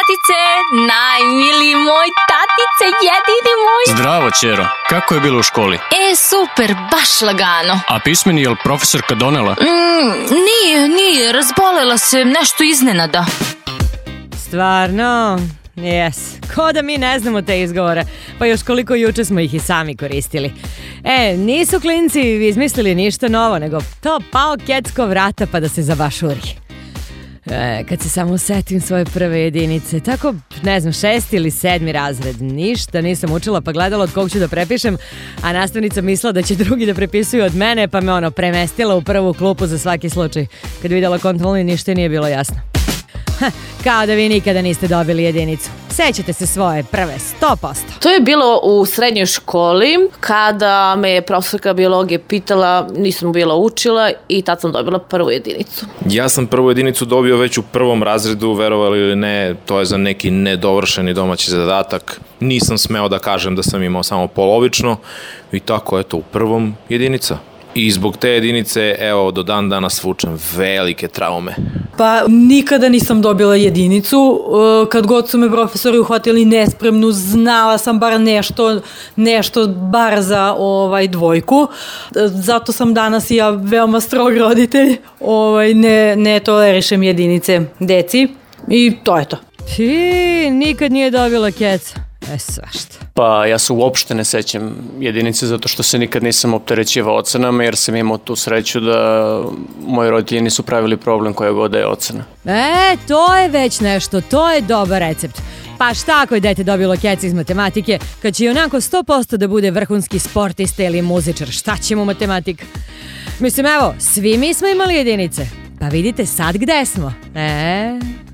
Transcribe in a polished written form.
tatice, najmili moj tatice, jedini moj. Zdravo, ćero. Kako je bilo u školi? Super, baš lagano. A pismeni je li profesorka donela? Nije, razbolela se nešto iznenada. Stvarno? Jes, ko da mi ne znamo te izgovore, pa još koliko juče smo ih i sami koristili. Nisu klinci izmislili ništa novo, nego to pao kecko vrata pa da se zabašuri. Kad se samo setim svoje prve jedinice, tako, ne znam, 6. ili 7. razred, ništa nisam učila pa gledala od kog ću da prepišem, a nastavnica mislila da će drugi da prepisuju od mene, pa me premestila u prvu klupu za svaki slučaj. Kad vidjela kontrolni, ništa nije bilo jasno. Kao da vi nikada niste dobili jedinicu. Sećate se svoje prve 100%. To je bilo u srednjoj školi kada me je profesorka biologije pitala, nisam bila učila i tad sam dobila prvu jedinicu. Ja sam prvu jedinicu dobio već u prvom razredu, verovali ili ne, to je za neki nedovršeni domaći zadatak. Nisam smeo da kažem da sam imao samo polovično i tako, eto, u prvom jedinica. I zbog te jedinice, evo, do dan danas vučem velike traume. Pa nikada nisam dobila jedinicu. Kad god su me profesori uhvatili nespremnu, znala sam bar nešto bar za dvojku. Zato sam danas i ja veoma strog roditelj. Ne tolerišem jedinice deci i to je to. Nikad nije dobila keca. Svašta. Pa ja se uopšte ne sećam jedinice zato što se nikad nisam opterećivao ocenama jer sam imao tu sreću da moji roditelji nisu pravili problem koja god da je ocena. To je već nešto, to je dobar recept. Pa šta ako je dete dobilo keca iz matematike, kad će onako 100% da bude vrhunski sportista ili muzičar, šta će mu matematika? Mislim, evo, svi mi smo imali jedinice, pa vidite sad gde smo.